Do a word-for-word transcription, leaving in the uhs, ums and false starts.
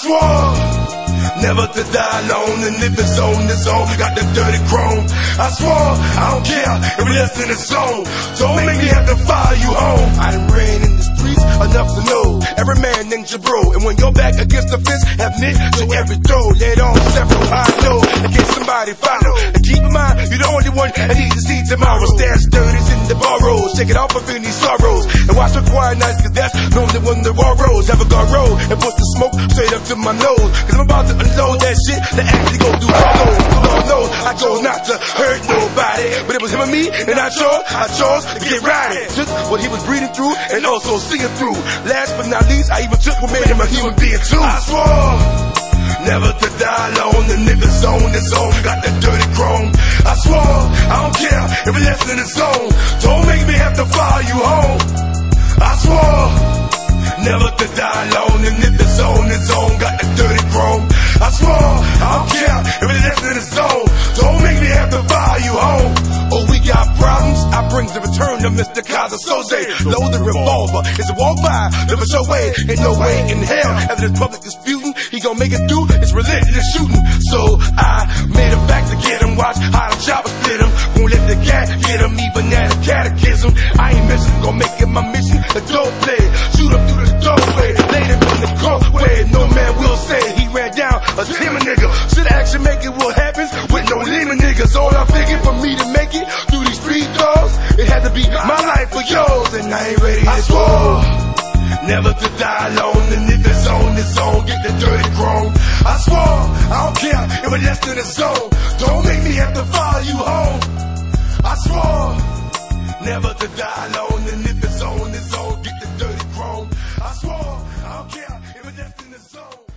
swore never to die alone, and if it's on, it's on. Got the dirty chrome. I swore I don't care if it's less than a song. Don't make me have to follow you home. I done ran in the streets enough to know every man named your bro. And when you're back against the fence, admit to every throw. Let on several I know in case somebody follow. And keep in mind, you're the only one I need to see tomorrow. Stash dirties in the borrows, shake it off of any sorrows. And watch me quiet nights, cause that's normally when the war rolls. Have a gun roll and push the smoke straight up to my nose. Cause I'm about to unload that shit that actually go through cargoes. Lord knows I chose not to hurt nobody, but it was him and me, and I chose, I chose to get right. Just what he was breathing through and also seeing through. Last but not least, I even took what made him a human being too. I swore never to die alone, and if it's on, it's on. Got that dirty chrome. I swore I don't care if it's less than a zone. Don't make me have to follow you home. I swore never to die alone, and if it's on, it's on. Got that dirty chrome. I swore I don't care if it's less than a zone. Don't make me have to follow you home. Oh, we got problems. I bring the return to Mister Kaza Soze. Load the revolver. It's a walk by. Live a show way. Ain't no way in hell. After this public disputing, he gon' make it through. It's relentless shooting. So I made a back to get him. Watch how the choppers split him. Won't let the cat get him. Even at a catechism. I ain't missing. Gon' make it my mission. A dope play. Shoot him through the doorway. Laid him in the courtway. No man will say he ran down a Timmer nigga. Should actually make it what happens with no lemon niggas. All I figured for me to make it through these street doors, it had to be my life for yours, and I ain't ready. I swore never to die alone, and if it's on, it's on. Get the dirty chrome. I swore I don't care if it's less than a zone. Don't make me have to follow you home. I swore never to die alone, and if it's on, it's on. Get the dirty chrome. I swore I don't care if it's less than a zone.